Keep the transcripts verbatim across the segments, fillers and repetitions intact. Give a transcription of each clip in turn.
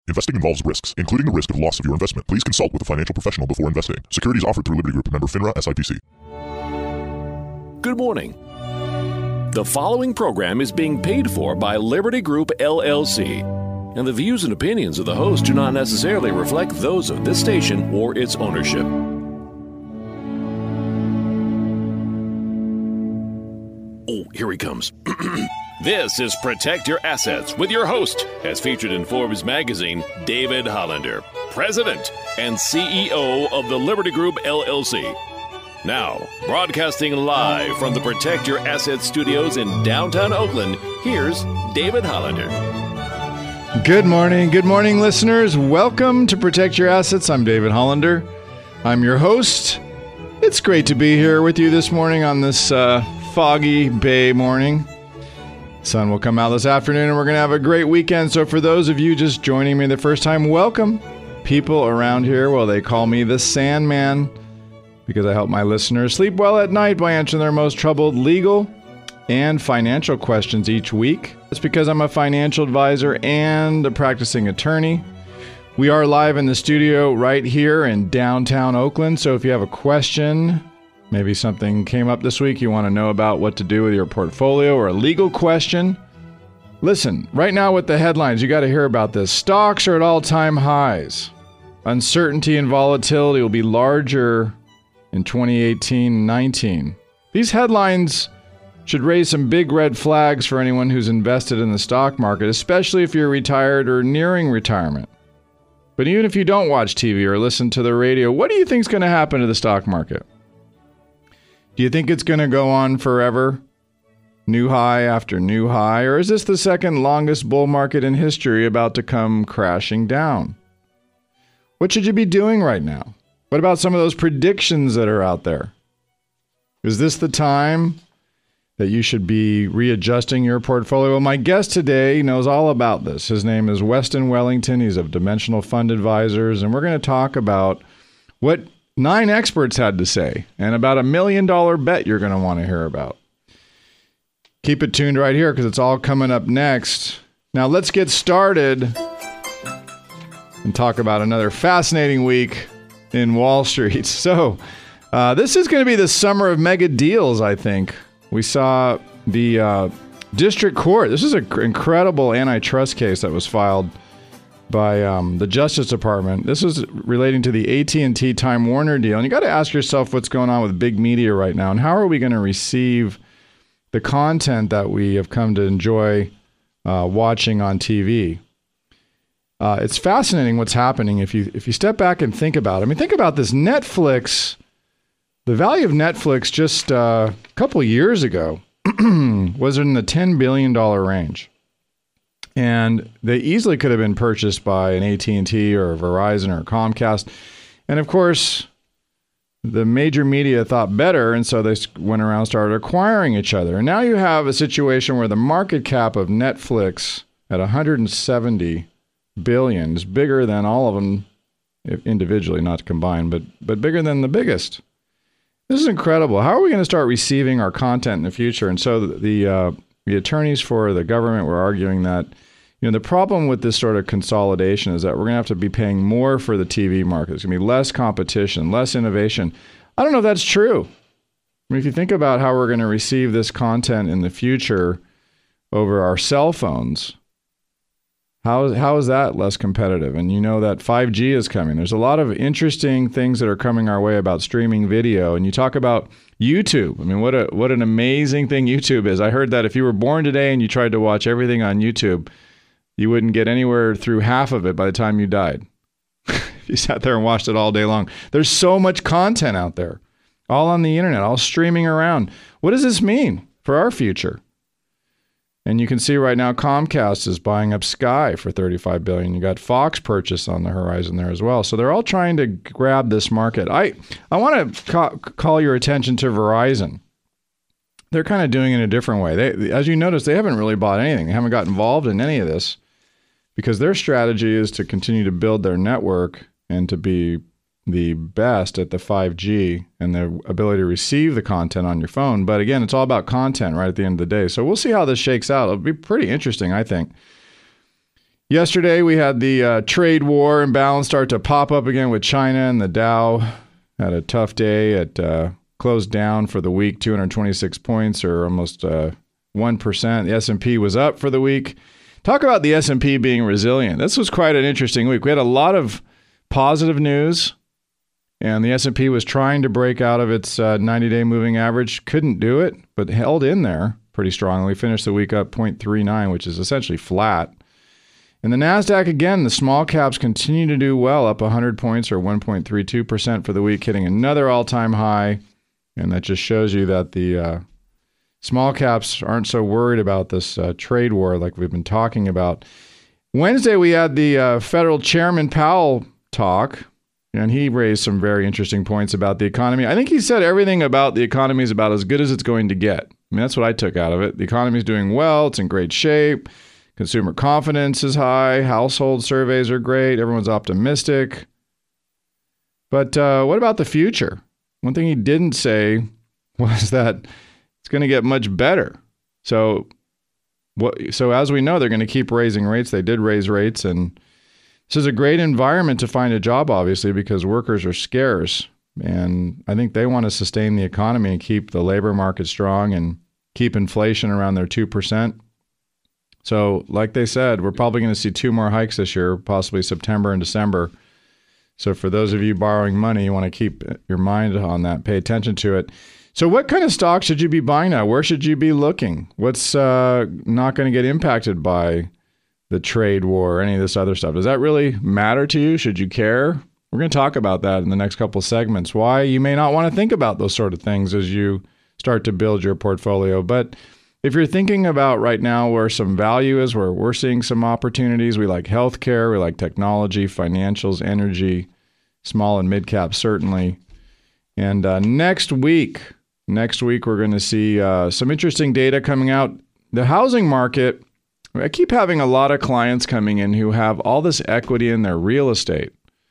Investing involves risks, including the risk of loss of your investment. Please consult with a financial professional before investing. Securities offered through Liberty Group, member FINRA S I P C. Good morning. The following program is being paid for by Liberty Group, L L C, and the views and opinions of the host do not necessarily reflect those of this station or its ownership. Oh, here he comes. This is Protect Your Assets with your host, as featured in Forbes magazine, David Hollander, President and C E O of the Liberty Group, L L C. Now, broadcasting live from the Protect Your Assets studios in downtown Oakland, here's David Hollander. Good morning. Good morning, listeners. Welcome to Protect Your Assets. I'm David Hollander. I'm your host. It's great to be here with you this morning on this uh, foggy Bay morning. Sun will come out this afternoon, and we're going to have a great weekend. So for those of you just joining me the first time, welcome. People around here, well, they call me the Sandman because I help my listeners sleep well at night by answering their most troubled legal and financial questions each week. It's because I'm a financial advisor and a practicing attorney. We are live in the studio right here in downtown Oakland. So if you have a question, maybe something came up this week, you want to know about what to do with your portfolio, or a legal question, listen, right now with the headlines, you got to hear about this. Stocks are at all-time highs. Uncertainty and volatility will be larger in twenty eighteen and nineteen. These headlines should raise some big red flags for anyone who's invested in the stock market, especially if you're retired or nearing retirement. But even if you don't watch T V or listen to the radio, what do you think is going to happen to the stock market? Do you think it's going to go on forever? New high after new high? Or is this the second longest bull market in history about to come crashing down? What should you be doing right now? What about some of those predictions that are out there? Is this the time that you should be readjusting your portfolio? Well, my guest today knows all about this. His name is Weston Wellington. He's of Dimensional Fund Advisors, and we're going to talk about what nine experts had to say and about a million dollar bet you're going to want to hear about. Keep it tuned right here because it's all coming up next. Now let's get started and talk about another fascinating week in Wall Street. So uh, this is going to be the summer of mega deals, I think. We saw the uh, district court. This is an incredible antitrust case that was filed by um, the Justice Department. This is relating to the A T and T Time Warner deal. And you got to ask yourself what's going on with big media right now, and how are we going to receive the content that we have come to enjoy uh, watching on T V? Uh, it's fascinating what's happening if you if you step back and think about it. I mean, think about this. Netflix, the value of Netflix just uh, a couple years ago was in the ten billion dollars range. And they easily could have been purchased by an A T and T or a Verizon or a Comcast. And of course, the major media thought better, and so they went around and started acquiring each other. And now you have a situation where the market cap of Netflix at one hundred seventy billion dollars is bigger than all of them individually, not combined, but but bigger than the biggest. This is incredible. How are we going to start receiving our content in the future? And so the the, uh, the attorneys for the government were arguing that, you know, the problem with this sort of consolidation is that we're going to have to be paying more for the T V market. There's going to be less competition, less innovation. I don't know if that's true. I mean, if you think about how we're going to receive this content in the future over our cell phones, how, how is that less competitive? And you know that five G is coming. There's a lot of interesting things that are coming our way about streaming video. And you talk about YouTube. I mean, what a what an amazing thing YouTube is. I heard that if you were born today and you tried to watch everything on YouTube, you wouldn't get anywhere through half of it by the time you died. You sat there and watched it all day long. There's so much content out there, all on the internet, all streaming around. What does this mean for our future? And you can see right now Comcast is buying up Sky for thirty-five billion dollars. You got Fox purchase on the horizon there as well. So they're all trying to grab this market. I, I want to ca- call your attention to Verizon. They're kind of doing it in a different way. They, as you notice, they haven't really bought anything. They haven't got involved in any of this because their strategy is to continue to build their network and to be the best at the five G and the ability to receive the content on your phone. But again, it's all about content right at the end of the day. So we'll see how this shakes out. It'll be pretty interesting, I think. Yesterday, we had the uh, trade war imbalance start to pop up again with China, and the Dow had a tough day. It uh, closed down for the week, two hundred twenty-six points, or almost uh, one percent. The S and P was up for the week. Talk about the S and P being resilient. This was quite an interesting week. We had a lot of positive news, and the S and P was trying to break out of its uh, ninety-day moving average. Couldn't do it, but held in there pretty strongly. Finished the week up zero point three nine, which is essentially flat. And the NASDAQ, again, the small caps continue to do well, up one hundred points or one point three two percent for the week, hitting another all-time high. And that just shows you that the uh, small caps aren't so worried about this uh, trade war like we've been talking about. Wednesday, we had the uh, Federal Chairman Powell talk, and he raised some very interesting points about the economy. I think he said everything about the economy is about as good as it's going to get. I mean, that's what I took out of it. The economy is doing well. It's in great shape. Consumer confidence is high. Household surveys are great. Everyone's optimistic. But uh, what about the future? One thing he didn't say was that it's going to get much better. So, what? So as we know, they're going to keep raising rates. They did raise rates, and this is a great environment to find a job, obviously, because workers are scarce. And I think they want to sustain the economy and keep the labor market strong and keep inflation around their two percent. So like they said, we're probably going to see two more hikes this year, possibly September and December. So for those of you borrowing money, you want to keep your mind on that, pay attention to it. So what kind of stock should you be buying now? Where should you be looking? What's uh, not going to get impacted by the trade war or any of this other stuff? Does that really matter to you? Should you care? We're going to talk about that in the next couple of segments, why you may not want to think about those sort of things as you start to build your portfolio. But if you're thinking about right now where some value is, where we're seeing some opportunities, we like healthcare, we like technology, financials, energy, small and mid cap certainly. And uh, next week, next week we're going to see uh, some interesting data coming out. The housing market, I keep having a lot of clients coming in who have all this equity in their real estate.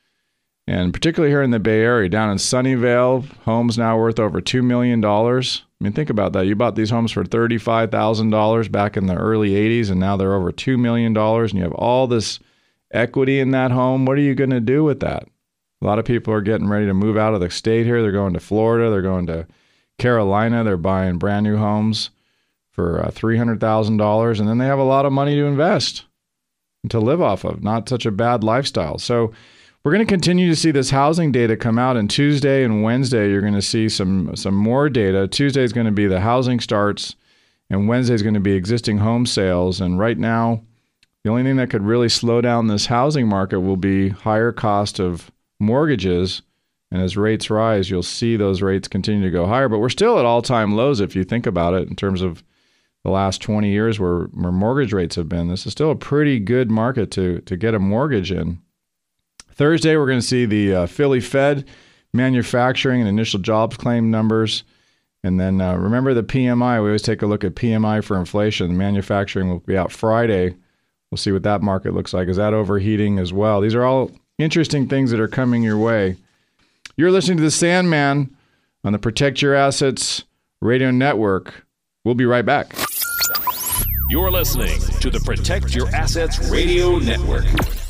And particularly here in the Bay Area, down in Sunnyvale, homes now worth over two million dollars. I mean, think about that. You bought these homes for thirty-five thousand dollars back in the early eighties, and now they're over two million dollars, and you have all this equity in that home. What are you going to do with that? A lot of people are getting ready to move out of the state here. They're going to Florida. They're going to Carolina. They're buying brand new homes for uh, three hundred thousand dollars, and then they have a lot of money to invest and to live off of. Not such a bad lifestyle. So we're going to continue to see this housing data come out, and Tuesday and Wednesday you're going to see some some more data. Tuesday is going to be the housing starts, and Wednesday is going to be existing home sales. And right now, the only thing that could really slow down this housing market will be higher cost of mortgages. And as rates rise, you'll see those rates continue to go higher. But we're still at all-time lows if you think about it in terms of the last twenty years where, where mortgage rates have been. This is still a pretty good market to to get a mortgage in. Thursday, we're going to see the uh, Philly Fed manufacturing and initial jobs claim numbers. And then uh, remember the P M I. We always take a look at P M I for inflation. Manufacturing will be out Friday. We'll see what that market looks like. Is that overheating as well? These are all interesting things that are coming your way. You're listening to The Sandman on the Protect Your Assets Radio Network. We'll be right back. You're listening to the Protect Your Assets Radio Network.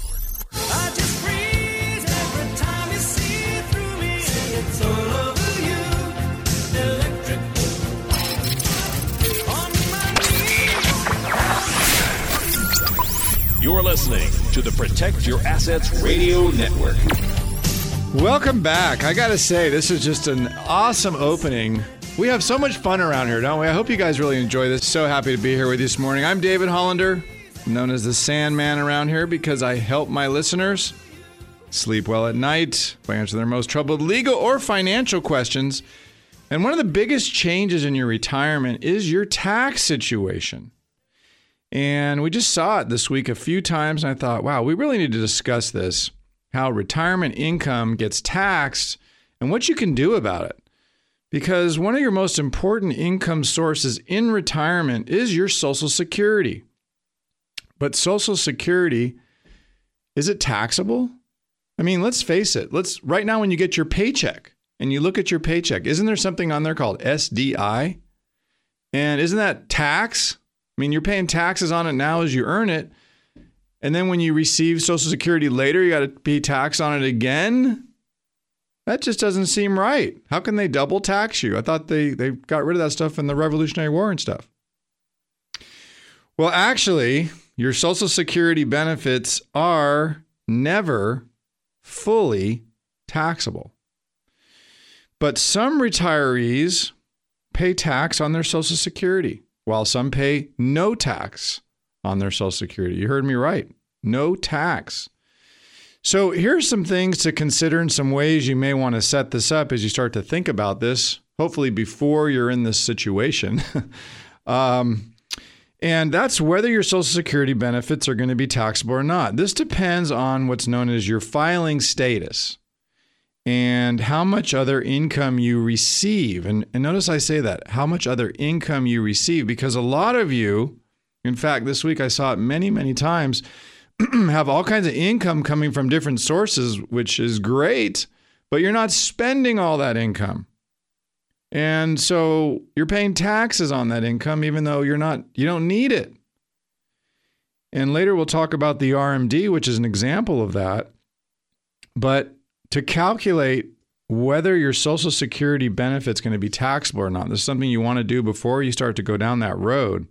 You're listening to the Protect Your Assets Radio Network. Welcome back. I got to say, this is just an awesome opening. We have so much fun around here, don't we? I hope you guys really enjoy this. So happy to be here with you this morning. I'm David Hollander, known as the Sandman around here because I help my listeners sleep well at night by answering their most troubled legal or financial questions. And one of the biggest changes in your retirement is your tax situation. And we just saw it this week a few times, and I thought, wow, we really need to discuss this, how retirement income gets taxed and what you can do about it. Because one of your most important income sources in retirement is your Social Security. But Social Security, is it taxable? I mean, let's face it. Let's right now when you get your paycheck and you look at your paycheck, isn't there something on there called S D I? And isn't that tax? I mean, you're paying taxes on it now as you earn it. And then when you receive Social Security later, you got to pay tax on it again? That just doesn't seem right. How can they double tax you? I thought they, they got rid of that stuff in the Revolutionary War and stuff. Well, actually, your Social Security benefits are never fully taxable. But some retirees pay tax on their Social Security, while some pay no tax on their Social Security. You heard me right. No tax. So here's some things to consider and some ways you may want to set this up as you start to think about this, hopefully before you're in this situation. um, and that's whether your Social Security benefits are going to be taxable or not. This depends on what's known as your filing status and how much other income you receive. And, and notice I say that, how much other income you receive, because a lot of you, in fact, this week I saw it many, many times, have all kinds of income coming from different sources, which is great, but you're not spending all that income. And so you're paying taxes on that income, even though you're not, you don't need it. And later we'll talk about the R M D, which is an example of that. But to calculate whether your Social Security benefit's going to be taxable or not, this is something you want to do before you start to go down that road,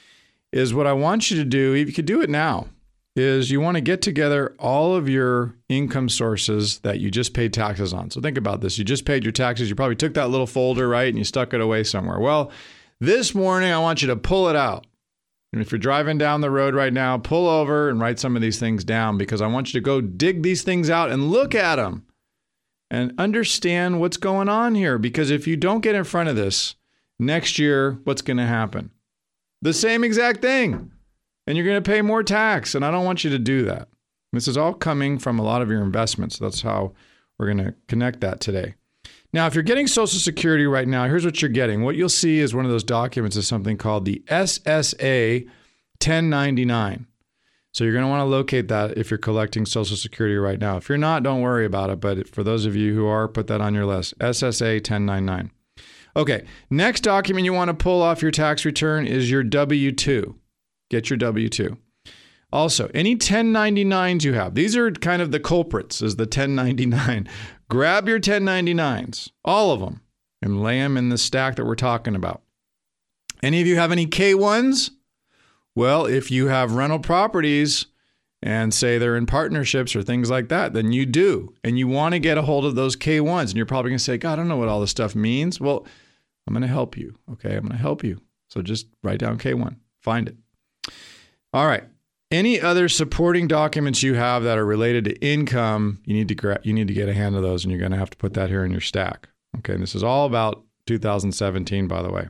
is what I want you to do, if you could do it now, is you want to get together all of your income sources that you just paid taxes on. So think about this. You just paid your taxes. You probably took that little folder, right, and you stuck it away somewhere. Well, this morning, I want you to pull it out. And if you're driving down the road right now, pull over and write some of these things down, because I want you to go dig these things out and look at them and understand what's going on here. Because if you don't get in front of this, next year, what's going to happen? The same exact thing. And you're going to pay more tax. And I don't want you to do that. This is all coming from a lot of your investments. That's how we're going to connect that today. Now, if you're getting Social Security right now, here's what you're getting. What you'll see is one of those documents is something called the S S A ten ninety-nine. So you're going to want to locate that if you're collecting Social Security right now. If you're not, don't worry about it. But for those of you who are, put that on your list. S S A ten ninety-nine. Okay, next document you want to pull off your tax return is your W two. Get your W two. Also, any ten ninety-nines you have, these are kind of the culprits, is the ten ninety-nine. Grab your ten ninety-nines, all of them, and lay them in the stack that we're talking about. Any of you have any K ones? Well, if you have rental properties and say they're in partnerships or things like that, then you do. And you want to get a hold of those K ones. And you're probably going to say, God, I don't know what all this stuff means. Well, I'm going to help you. Okay, I'm going to help you. So just write down K one. Find it. All right. Any other supporting documents you have that are related to income, you need to gra- you need to get a hand of those, and you're going to have to put that here in your stack. Okay, and this is all about two thousand seventeen, by the way.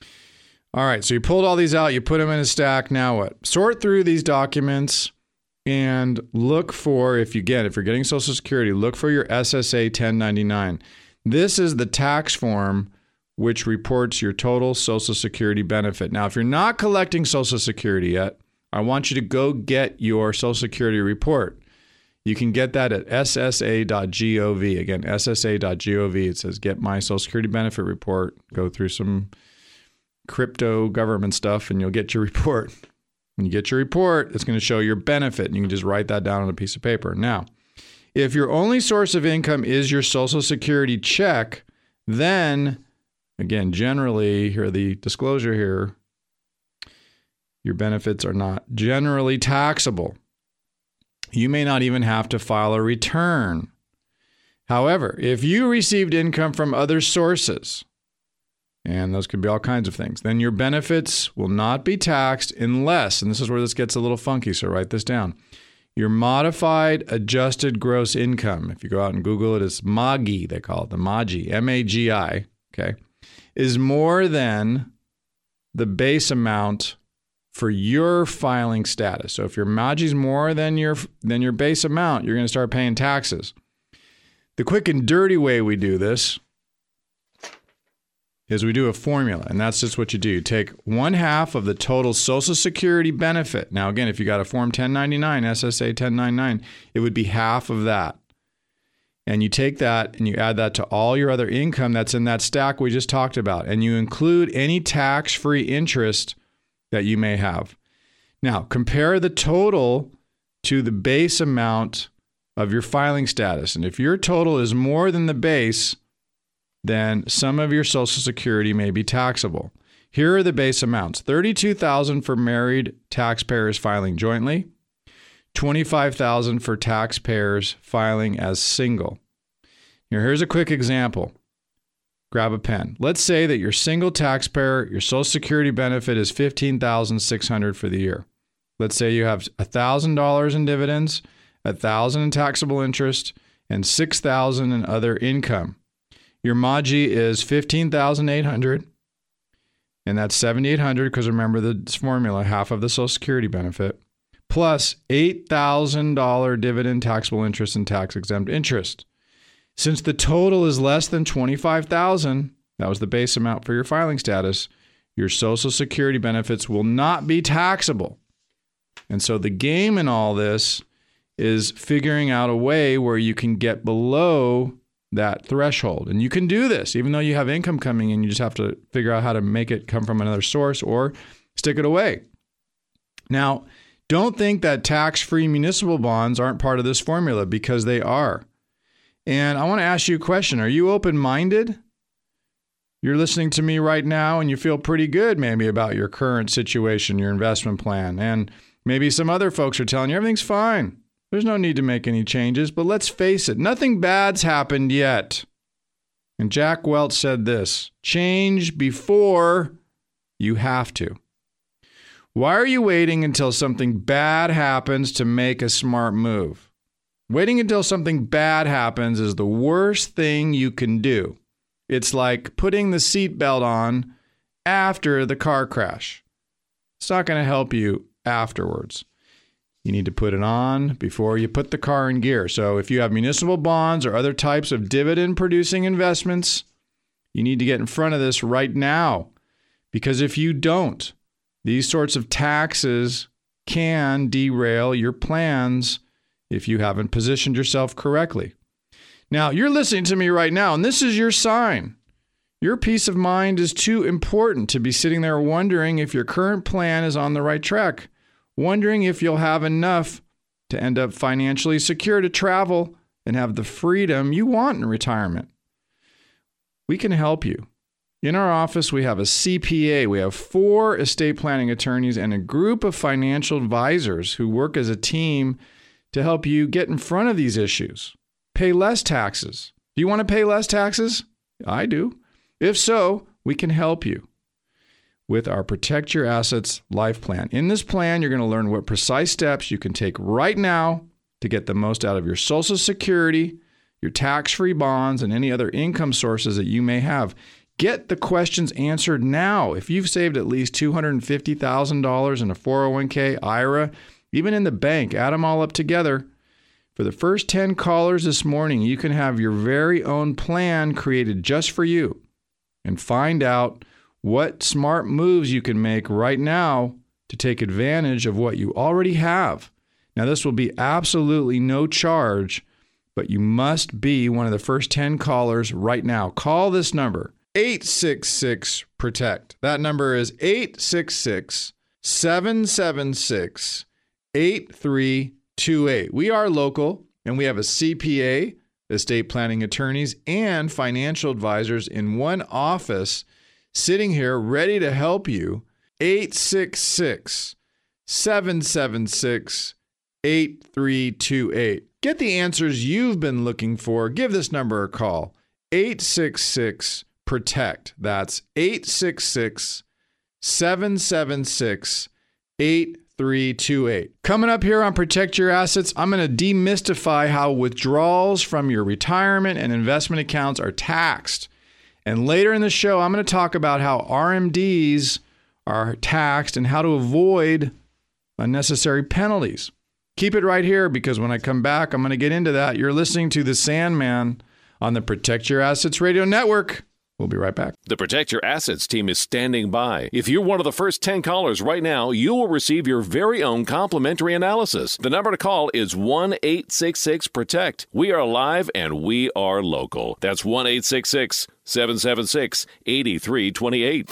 All right, so you pulled all these out, you put them in a stack. Now what? Sort through these documents and look for, if you get, if you're getting Social Security, look for your S S A ten ninety-nine. This is the tax form which reports your total Social Security benefit. Now, if you're not collecting Social Security yet, I want you to go get your Social Security report. You can get that at S S A dot gov. Again, S S A dot gov. It says, get my Social Security benefit report. Go through some crypto government stuff, and you'll get your report. When you get your report, it's going to show your benefit, and you can just write that down on a piece of paper. Now, if your only source of income is your Social Security check, then, again, generally, here, the disclosure here, your benefits are not generally taxable. You may not even have to file a return. However, if you received income from other sources, and those could be all kinds of things, then your benefits will not be taxed unless, and this is where this gets a little funky, so write this down, your modified adjusted gross income, if you go out and Google it, it's M A G I, they call it, the M A G I, M A G I, okay, is more than the base amount for your filing status. So if your M A G I is more than your than your base amount, you're going to start paying taxes. The quick and dirty way we do this is we do a formula, and that's just what you do. You take one half of the total Social Security benefit. Now, again, if you got a Form ten ninety-nine, S S A ten ninety-nine, it would be half of that. And you take that and you add that to all your other income that's in that stack we just talked about, and you include any tax-free interest that you may have. Now, compare the total to the base amount of your filing status. And if your total is more than the base, then some of your Social Security may be taxable. Here are the base amounts. thirty-two thousand dollars for married taxpayers filing jointly, twenty-five thousand dollars for taxpayers filing as single. Here, here's a quick example. Grab a pen. Let's say that you're single taxpayer, your Social Security benefit is fifteen thousand six hundred dollars for the year. Let's say you have one thousand dollars in dividends, one thousand dollars in taxable interest, and six thousand dollars in other income. Your M A G I is fifteen thousand eight hundred dollars, and that's seven thousand eight hundred dollars because remember this formula, half of the Social Security benefit, plus eight thousand dollars dividend, taxable interest, and tax-exempt interest. Since the total is less than twenty-five thousand dollars, that was the base amount for your filing status, your Social Security benefits will not be taxable. And so the game in all this is figuring out a way where you can get below that threshold. And you can do this, even though you have income coming in, you just have to figure out how to make it come from another source or stick it away. Now, don't think that tax-free municipal bonds aren't part of this formula, because they are. And I want to ask you a question. Are you open-minded? You're listening to me right now and you feel pretty good maybe about your current situation, your investment plan. And maybe some other folks are telling you everything's fine. There's no need to make any changes. But let's face it, nothing bad's happened yet. And Jack Welch said this: change before you have to. Why are you waiting until something bad happens to make a smart move? Waiting until something bad happens is the worst thing you can do. It's like putting the seatbelt on after the car crash. It's not going to help you afterwards. You need to put it on before you put the car in gear. So if you have municipal bonds or other types of dividend-producing investments, you need to get in front of this right now. Because if you don't, these sorts of taxes can derail your plans if you haven't positioned yourself correctly. Now, you're listening to me right now, and this is your sign. Your peace of mind is too important to be sitting there wondering if your current plan is on the right track, wondering if you'll have enough to end up financially secure to travel and have the freedom you want in retirement. We can help you. In our office, we have a C P A, we have four estate planning attorneys, and a group of financial advisors who work as a team to help you get in front of these issues. Pay less taxes. Do you want to pay less taxes? I do. If so, we can help you with our Protect Your Assets Life Plan. In this plan, you're going to learn what precise steps you can take right now to get the most out of your Social Security, your tax-free bonds, and any other income sources that you may have. Get the questions answered now. If you've saved at least two hundred fifty thousand dollars in a four oh one k, I R A, even in the bank, add them all up together. For the first ten callers this morning, you can have your very own plan created just for you and find out what smart moves you can make right now to take advantage of what you already have. Now, this will be absolutely no charge, but you must be one of the first ten callers right now. Call this number, eight six six, PROTECT. That number is eight six six, seven seven six, eight three two eight. We are local, and we have a C P A, estate planning attorneys, and financial advisors in one office sitting here ready to help you. eight six six, seven seven six, eight three two eight. Get the answers you've been looking for. Give this number a call, eight six six, PROTECT. That's eight six six, seven seven six, eight three two eight. Coming up here on Protect Your Assets, I'm going to demystify how withdrawals from your retirement and investment accounts are taxed. And later in the show, I'm going to talk about how R M Ds are taxed and how to avoid unnecessary penalties. Keep it right here, because when I come back, I'm going to get into that. You're listening to The Sandman on the Protect Your Assets Radio Network. We'll be right back. The Protect Your Assets team is standing by. If you're one of the first ten callers right now, you will receive your very own complimentary analysis. The number to call is one eight six six, PROTECT. We are live and we are local. That's one eight six six, seven seven six, eight three two eight.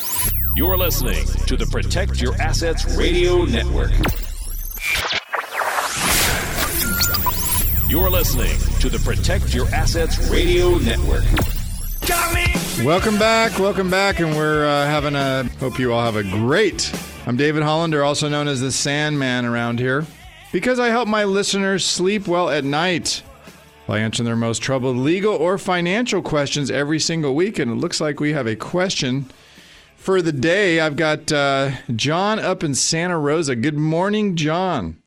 You're listening to the Protect Your Assets Radio Network. You're listening to the Protect Your Assets Radio Network. Got me! Welcome back. Welcome back. And we're uh, having a, hope you all have a great, I'm David Hollander, also known as the Sandman around here, because I help my listeners sleep well at night by answering their most troubled legal or financial questions every single week. And it looks like we have a question for the day. I've got uh, John up in Santa Rosa. Good morning, John.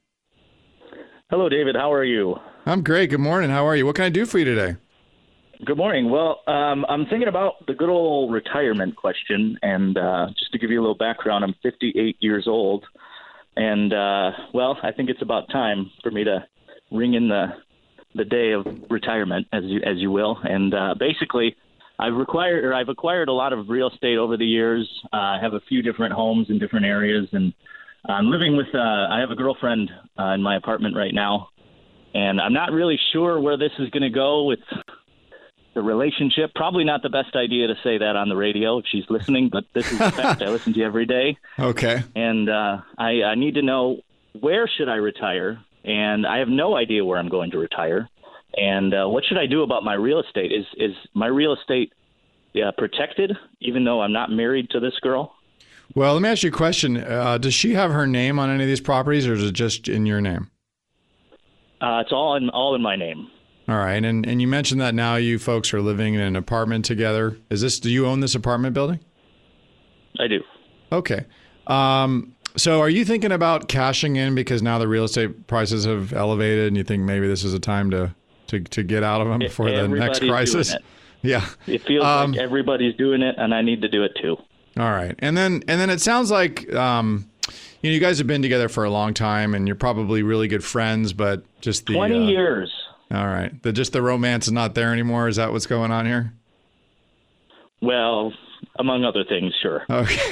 Hello, David. How are you? I'm great. Good morning. How are you? What can I do for you today? Good morning. Well, um, I'm thinking about the good old retirement question. And uh, just to give you a little background, I'm fifty-eight years old. And, uh, well, I think it's about time for me to ring in the the day of retirement, as you as you will. And uh, basically, I've required or I've acquired a lot of real estate over the years. Uh, I have a few different homes in different areas. And I'm living with uh, I have a girlfriend uh, in my apartment right now. And I'm not really sure where this is going to go with the relationship. Probably not the best idea to say that on the radio if she's listening, but this is the fact. I listen to you every day. Okay. And uh, I, I need to know, where should I retire? And I have no idea where I'm going to retire. And uh, what should I do about my real estate? Is is my real estate uh, protected, even though I'm not married to this girl? Well, let me ask you a question. Uh, does she have her name on any of these properties, or is it just in your name? Uh, it's all in all in my name. All right, and and you mentioned that now you folks are living in an apartment together. Is this? Do you own this apartment building? I do. Okay. Um, so are you thinking about cashing in because now the real estate prices have elevated, and you think maybe this is a time to to, to get out of them before the next crisis? Yeah. It feels um, like everybody's doing it, and I need to do it too. All right, and then and then it sounds like. Um, You know, you guys have been together for a long time, and you're probably really good friends, but just the twenty uh, years. All right, the just the romance is not there anymore. Is that what's going on here? Well, among other things, sure. Okay.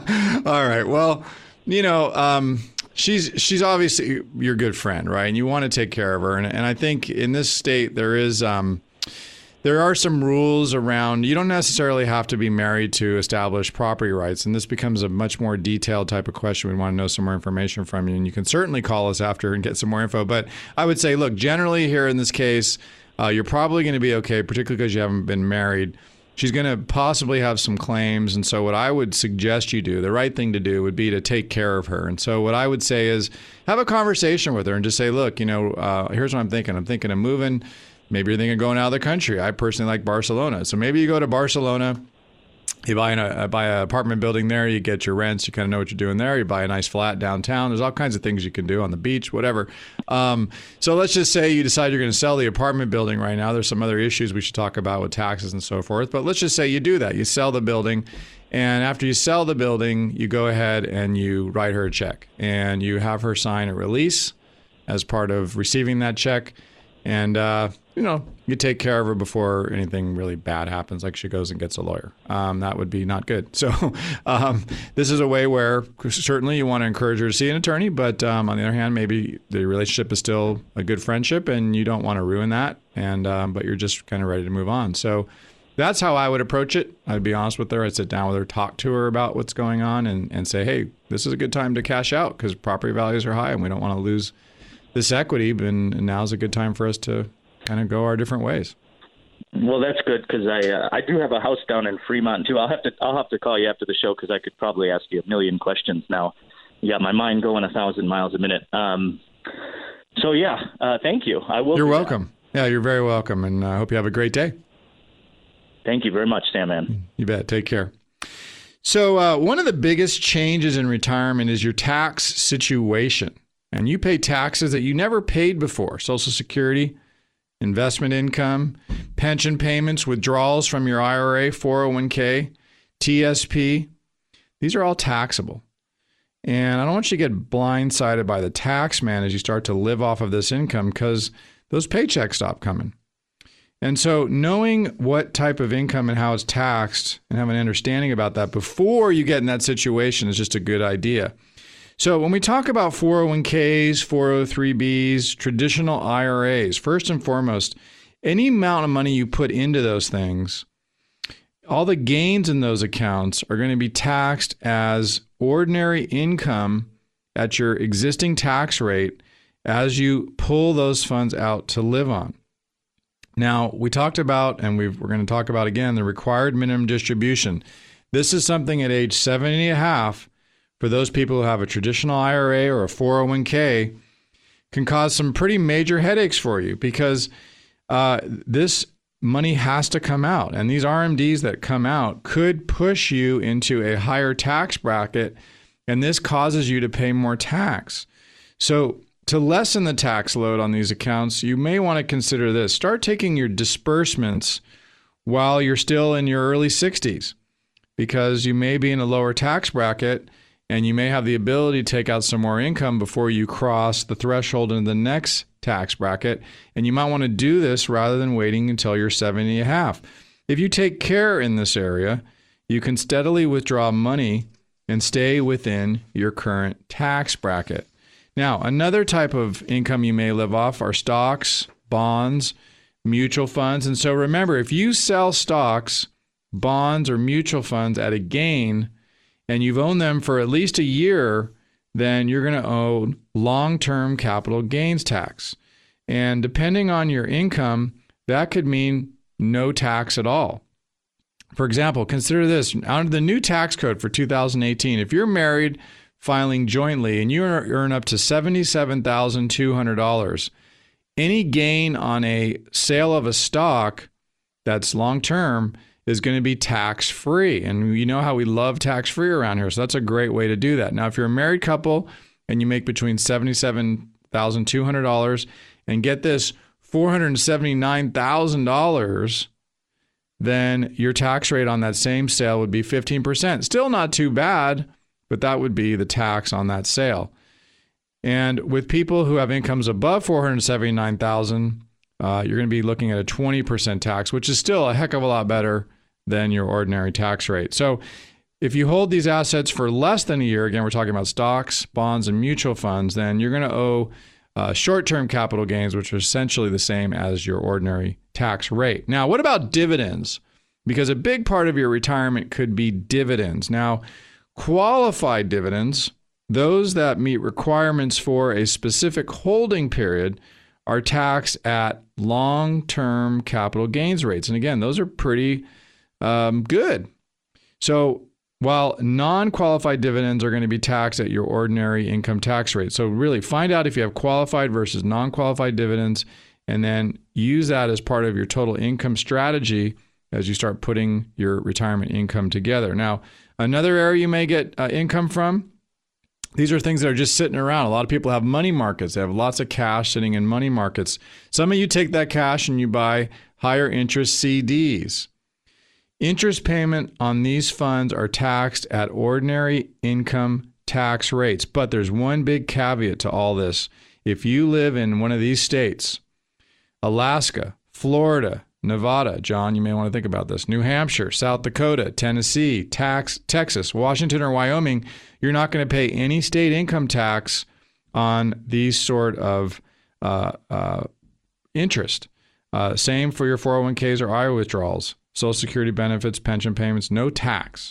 All right. Well, you know, um, she's she's obviously your good friend, right? And you want to take care of her, and and I think in this state there is. Um, There are some rules around, you don't necessarily have to be married to establish property rights, and this becomes a much more detailed type of question. We want to know some more information from you, and you can certainly call us after and get some more info. But I would say, look, generally here in this case, uh, you're probably going to be okay, particularly because you haven't been married. She's going to possibly have some claims, and so what I would suggest you do, the right thing to do would be to take care of her. And so what I would say is have a conversation with her and just say, look, you know, uh, here's what I'm thinking. I'm thinking of moving. Maybe you're thinking of going out of the country. I personally like Barcelona. So maybe you go to Barcelona, you buy an, uh, buy an apartment building there, you get your rents, you kind of know what you're doing there. You buy a nice flat downtown. There's all kinds of things you can do on the beach, whatever. Um, so let's just say you decide you're going to sell the apartment building right now. There's some other issues we should talk about with taxes and so forth. But let's just say you do that. You sell the building. And after you sell the building, you go ahead and you write her a check. And you have her sign a release as part of receiving that check. And, uh, you know, you take care of her before anything really bad happens, like she goes and gets a lawyer. Um, that would be not good. So um, this is a way where certainly you want to encourage her to see an attorney. But um, on the other hand, maybe the relationship is still a good friendship and you don't want to ruin that. And um, but you're just kind of ready to move on. So that's how I would approach it. I'd be honest with her. I'd sit down with her, talk to her about what's going on and, and say, hey, this is a good time to cash out because property values are high and we don't want to lose this equity, and now's a good time for us to kind of go our different ways. Well, that's good because I uh, I do have a house down in Fremont too. I'll have to I'll have to call you after the show because I could probably ask you a million questions now. You got my mind going a thousand miles a minute. Um, so yeah, uh, thank you. I will. You're welcome. That. Yeah, you're very welcome, and I uh, hope you have a great day. Thank you very much, Sandman. You bet. Take care. So uh, one of the biggest changes in retirement is your tax situation. And you pay taxes that you never paid before. Social Security, investment income, pension payments, withdrawals from your I R A, four oh one k, T S P. These are all taxable. And I don't want you to get blindsided by the tax man as you start to live off of this income because those paychecks stop coming. And so knowing what type of income and how it's taxed and having an understanding about that before you get in that situation is just a good idea. So when we talk about four oh one k's, four oh three b's, traditional I R As, first and foremost, any amount of money you put into those things, all the gains in those accounts are going to be taxed as ordinary income at your existing tax rate as you pull those funds out to live on. Now, we talked about, and we've, we're going to talk about again, the required minimum distribution. This is something at age seventy and a half, for those people who have a traditional I R A or a four oh one k, can cause some pretty major headaches for you, because uh, this money has to come out. And these R M Ds that come out could push you into a higher tax bracket, and this causes you to pay more tax. So to lessen the tax load on these accounts, you may want to consider this. Start taking your disbursements while you're still in your early sixties, because you may be in a lower tax bracket and you may have the ability to take out some more income before you cross the threshold into the next tax bracket. And you might want to do this rather than waiting until you're seventy and a half. If you take care in this area, you can steadily withdraw money and stay within your current tax bracket. Now, another type of income you may live off are stocks, bonds, mutual funds. And so remember, if you sell stocks, bonds, or mutual funds at a gain, and you've owned them for at least a year, then you're going to owe long-term capital gains tax. And depending on your income, that could mean no tax at all. For example, consider this. Under the new tax code for two thousand eighteen, if you're married filing jointly and you earn up to seventy-seven thousand two hundred dollars, any gain on a sale of a stock that's long-term is going to be tax-free. And you know how we love tax-free around here, so that's a great way to do that. Now, if you're a married couple and you make between seventy-seven thousand two hundred dollars and get this, four hundred seventy-nine thousand dollars, then your tax rate on that same sale would be fifteen percent. Still not too bad, but that would be the tax on that sale. And with people who have incomes above four hundred seventy-nine thousand dollars, uh, you're going to be looking at a twenty percent tax, which is still a heck of a lot better than your ordinary tax rate. So if you hold these assets for less than a year, again, we're talking about stocks, bonds, and mutual funds, then you're going to owe uh, short-term capital gains, which are essentially the same as your ordinary tax rate. Now, what about dividends? Because a big part of your retirement could be dividends. Now, qualified dividends, those that meet requirements for a specific holding period, are taxed at long-term capital gains rates. And again, those are pretty um, good. So while non-qualified dividends are going to be taxed at your ordinary income tax rate. So really find out if you have qualified versus non-qualified dividends, and then use that as part of your total income strategy as you start putting your retirement income together. Now, another area you may get uh, income from, these are things that are just sitting around. A lot of people have money markets. They have lots of cash sitting in money markets. Some of you take that cash and you buy higher interest C Ds. Interest payment on these funds are taxed at ordinary income tax rates. But there's one big caveat to all this. If you live in one of these states, Alaska, Florida, Nevada, John, you may want to think about this, New Hampshire, South Dakota, Tennessee, tax, Texas, Washington, or Wyoming, you're not going to pay any state income tax on these sort of uh, uh, interest. Uh, same for your four oh one k's or I R A withdrawals, Social Security benefits, pension payments, no tax.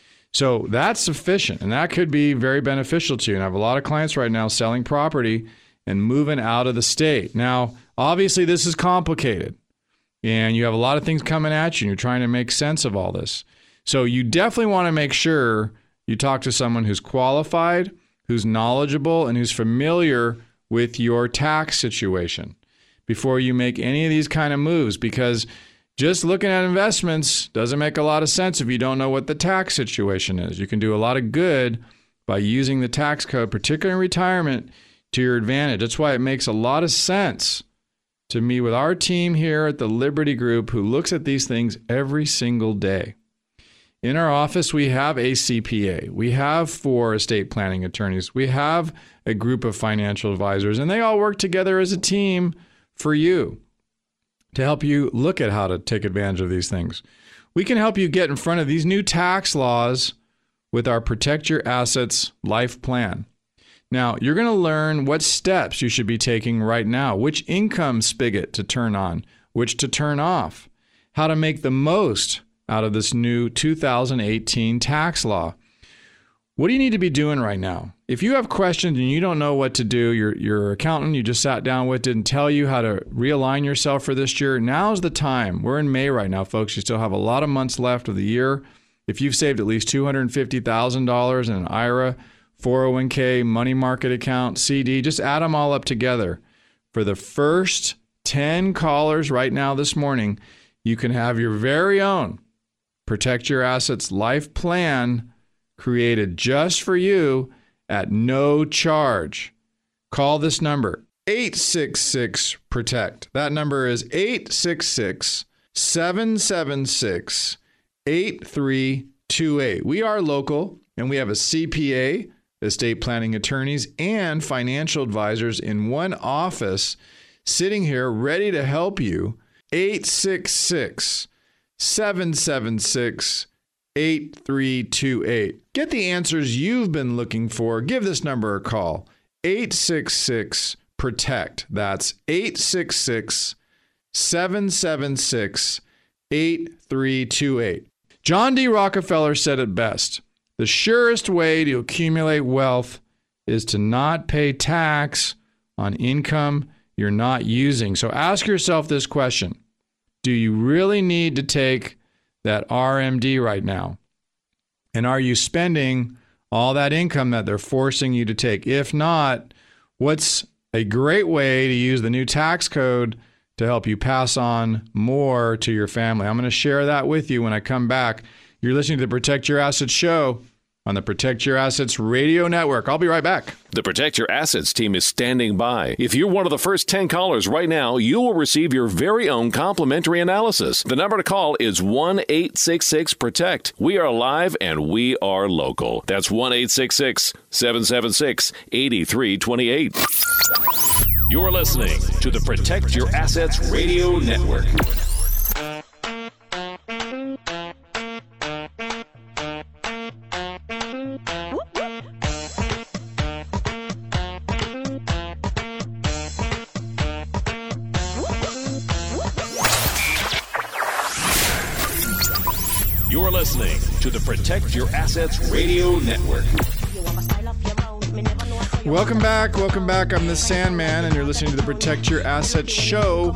So that's sufficient, and that could be very beneficial to you. And I have a lot of clients right now selling property and moving out of the state. Now, obviously, this is complicated. And you have a lot of things coming at you, and you're trying to make sense of all this. So you definitely want to make sure you talk to someone who's qualified, who's knowledgeable, and who's familiar with your tax situation before you make any of these kind of moves, because just looking at investments doesn't make a lot of sense if you don't know what the tax situation is. You can do a lot of good by using the tax code, particularly in retirement, to your advantage. That's why it makes a lot of sense to meet with our team here at the Liberty Group, who looks at these things every single day. In our office, we have a C P A. We have four estate planning attorneys. We have a group of financial advisors, and they all work together as a team for you to help you look at how to take advantage of these things. We can help you get in front of these new tax laws with our Protect Your Assets Life Plan. Now, you're going to learn what steps you should be taking right now, which income spigot to turn on, which to turn off, how to make the most out of this new two thousand eighteen tax law. What do you need to be doing right now? If you have questions and you don't know what to do, your your accountant you just sat down with didn't tell you how to realign yourself for this year, now's the time. We're in May right now, folks. You still have a lot of months left of the year. If you've saved at least two hundred fifty thousand dollars in an I R A, four oh one k, money market account, C D, just add them all up together. For the first ten callers right now this morning, you can have your very own Protect Your Assets life plan created just for you at no charge. Call this number, eight six six, PROTECT. That number is eight six six, seven seven six, eight three two eight. We are local, and we have a C P A, estate planning attorneys, and financial advisors in one office sitting here ready to help you. eight six six, seven seven six, eight three two eight. Get the answers you've been looking for. Give this number a call. eight six six, PROTECT. That's eight six six, seven seven six, eight three two eight. John D. Rockefeller said it best. The surest way to accumulate wealth is to not pay tax on income you're not using. So ask yourself this question. Do you really need to take that R M D right now? And are you spending all that income that they're forcing you to take? If not, what's a great way to use the new tax code to help you pass on more to your family? I'm going to share that with you when I come back. You're listening to the Protect Your Assets show on the Protect Your Assets radio network. I'll be right back. The Protect Your Assets team is standing by. If you're one of the first ten callers right now, you will receive your very own complimentary analysis. The number to call is one eight six six, PROTECT. We are live and we are local. That's one eight six six, seven seven six, eight three two eight. You're listening to the Protect Your Assets radio network. You're listening to the Protect Your Assets radio network. Welcome back. Welcome back. I'm the Sandman, and you're listening to the Protect Your Assets show.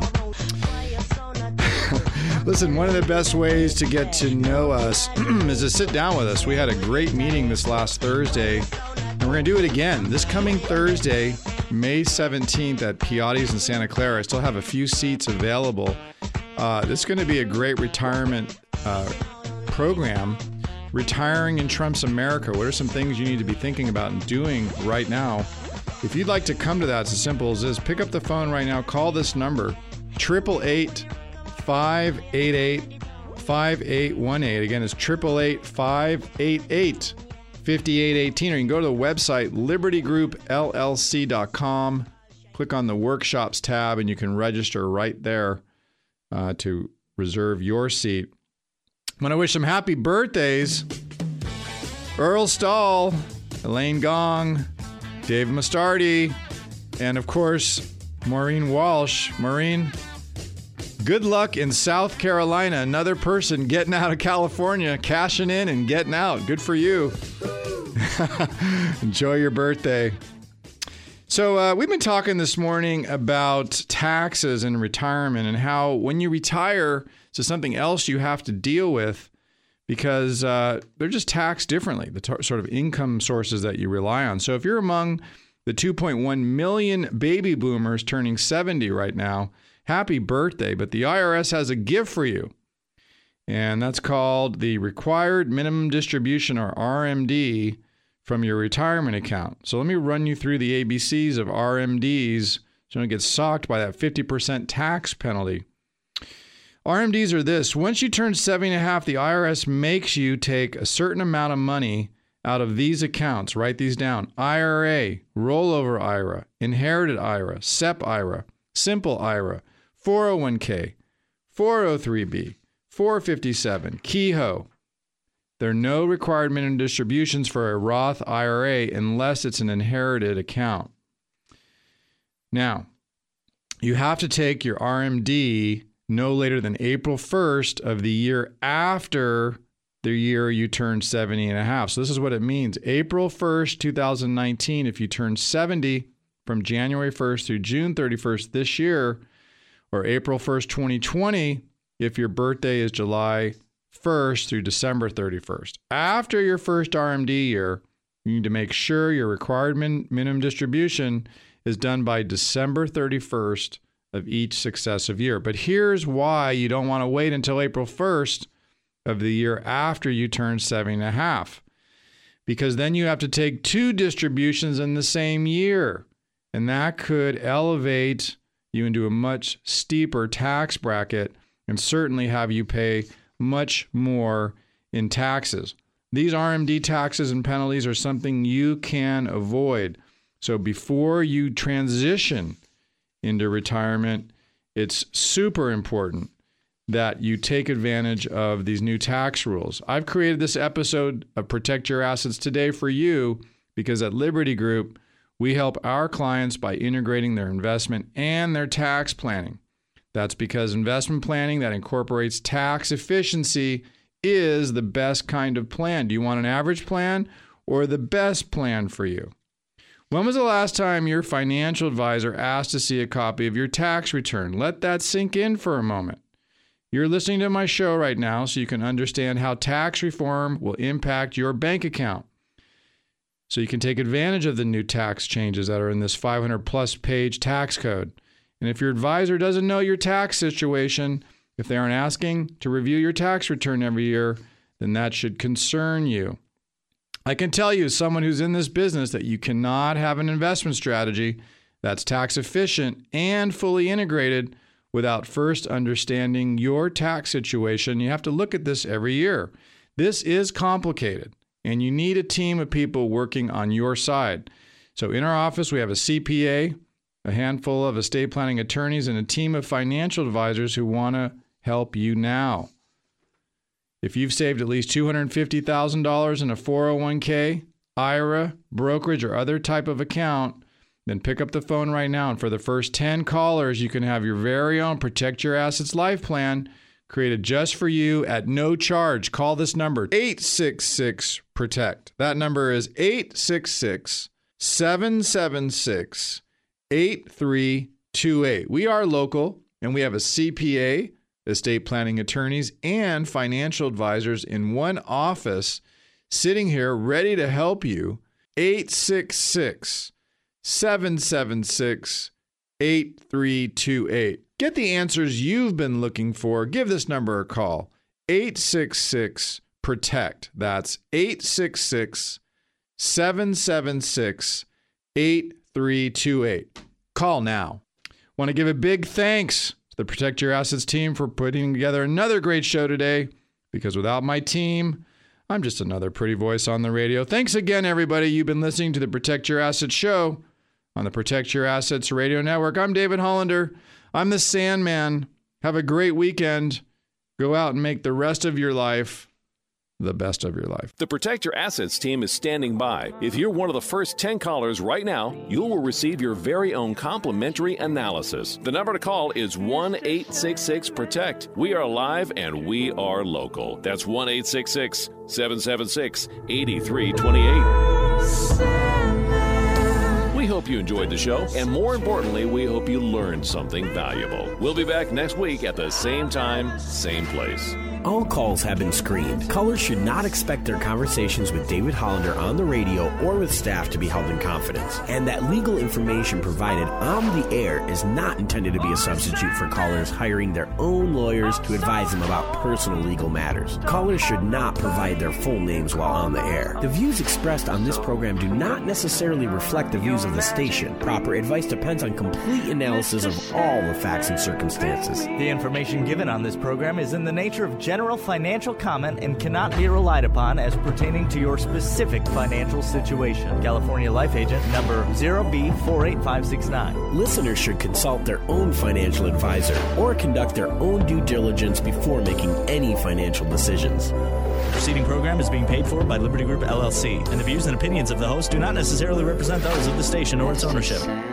Listen, one of the best ways to get to know us is to sit down with us. We had a great meeting this last Thursday, and we're going to do it again this coming Thursday, May seventeenth at Piatti's in Santa Clara. I still have a few seats available. Uh, this is going to be a great retirement uh, program. Retiring in Trump's America. What are some things you need to be thinking about and doing right now? If you'd like to come to that, it's as simple as this. Pick up the phone right now. Call this number, eight eight eight, five eight eight, five eight one eight. Again, it's eight eight eight, five eight eight, five eight one eight. Or you can go to the website, liberty group L L C dot com. Click on the workshops tab, and you can register right there uh, to reserve your seat. I want to wish some happy birthdays. Earl Stahl, Elaine Gong, Dave Mastardi, and of course, Maureen Walsh. Maureen, good luck in South Carolina. Another person getting out of California, cashing in and getting out. Good for you. Enjoy your birthday. So uh, we've been talking this morning about taxes and retirement and how when you retire, so something else you have to deal with because uh, they're just taxed differently, the t- sort of income sources that you rely on. So if you're among the two point one million baby boomers turning seventy right now, happy birthday. But the I R S has a gift for you, and that's called the Required Minimum Distribution, or R M D, from your retirement account. So let me run you through the A B Cs of R M Ds so you don't get socked by that fifty percent tax penalty. R M Ds are this. Once you turn seventy and a half, the I R S makes you take a certain amount of money out of these accounts. Write these down. I R A, rollover I R A, inherited I R A, S E P I R A, simple I R A, four oh one k, four oh three b, four fifty-seven, Kehoe. There are no required minimum distributions for a Roth I R A unless it's an inherited account. Now, you have to take your R M D no later than April first of the year after the year you turn seventy and a half. So this is what it means. April first, two thousand nineteen, if you turn seventy from January first through June thirty-first this year, or April first, twenty twenty, if your birthday is July first through December thirty-first. After your first R M D year, you need to make sure your required min- minimum distribution is done by December thirty-first of each successive year. But here's why you don't want to wait until April first of the year after you turn seven and a half. Because then you have to take two distributions in the same year. And that could elevate you into a much steeper tax bracket and certainly have you pay much more in taxes. These R M D taxes and penalties are something you can avoid. So before you transition into retirement, it's super important that you take advantage of these new tax rules. I've created this episode of Protect Your Assets today for you because at Liberty Group, we help our clients by integrating their investment and their tax planning. That's because investment planning that incorporates tax efficiency is the best kind of plan. Do you want an average plan or the best plan for you? When was the last time your financial advisor asked to see a copy of your tax return? Let that sink in for a moment. You're listening to my show right now so you can understand how tax reform will impact your bank account. So you can take advantage of the new tax changes that are in this five hundred plus page tax code. And if your advisor doesn't know your tax situation, if they aren't asking to review your tax return every year, then that should concern you. I can tell you, as someone who's in this business, that you cannot have an investment strategy that's tax efficient and fully integrated without first understanding your tax situation. You have to look at this every year. This is complicated, and you need a team of people working on your side. So in our office, we have a C P A, a handful of estate planning attorneys, and a team of financial advisors who want to help you now. If you've saved at least two hundred fifty thousand dollars in a four oh one k, I R A, brokerage, or other type of account, then pick up the phone right now. And for the first ten callers, you can have your very own Protect Your Assets Life Plan created just for you at no charge. Call this number, eight six six, PROTECT. That number is eight six six, seven seven six, eight three two eight. We are local, and we have a C P A, estate planning attorneys, and financial advisors in one office sitting here ready to help you. eight six six, seven seven six, eight three two eight. Get the answers you've been looking for. Give this number a call. eight six six, PROTECT. That's eight six six, seven seven six, eight three two eight. Call now. Want to give a big thanks the Protect Your Assets team for putting together another great show today, because without my team, I'm just another pretty voice on the radio. Thanks again, everybody. You've been listening to the Protect Your Assets show on the Protect Your Assets Radio Network. I'm David Hollander. I'm the Sandman. Have a great weekend. Go out and make the rest of your life the best of your life. The Protect Your Assets team is standing by. If you're one of the first ten callers right now, you will receive your very own complimentary analysis. The number to call is one eight six six, PROTECT. We are live and we are local. That's one eight six six, seven seven six, eight three two eight. We hope you enjoyed the show, and more importantly, we hope you learned something valuable. We'll be back next week at the same time, same place. All calls have been screened. Callers should not expect their conversations with David Hollander on the radio or with staff to be held in confidence. And that legal information provided on the air is not intended to be a substitute for callers hiring their own lawyers to advise them about personal legal matters. Callers should not provide their full names while on the air. The views expressed on this program do not necessarily reflect the views of the station. Proper advice depends on complete analysis of all the facts and circumstances. The information given on this program is in the nature of general General financial comment and cannot be relied upon as pertaining to your specific financial situation. California Life Agent number zero B four eight five six nine. Listeners should consult their own financial advisor or conduct their own due diligence before making any financial decisions. The preceding program is being paid for by Liberty Group, L L C, and the views and opinions of the host do not necessarily represent those of the station or its ownership.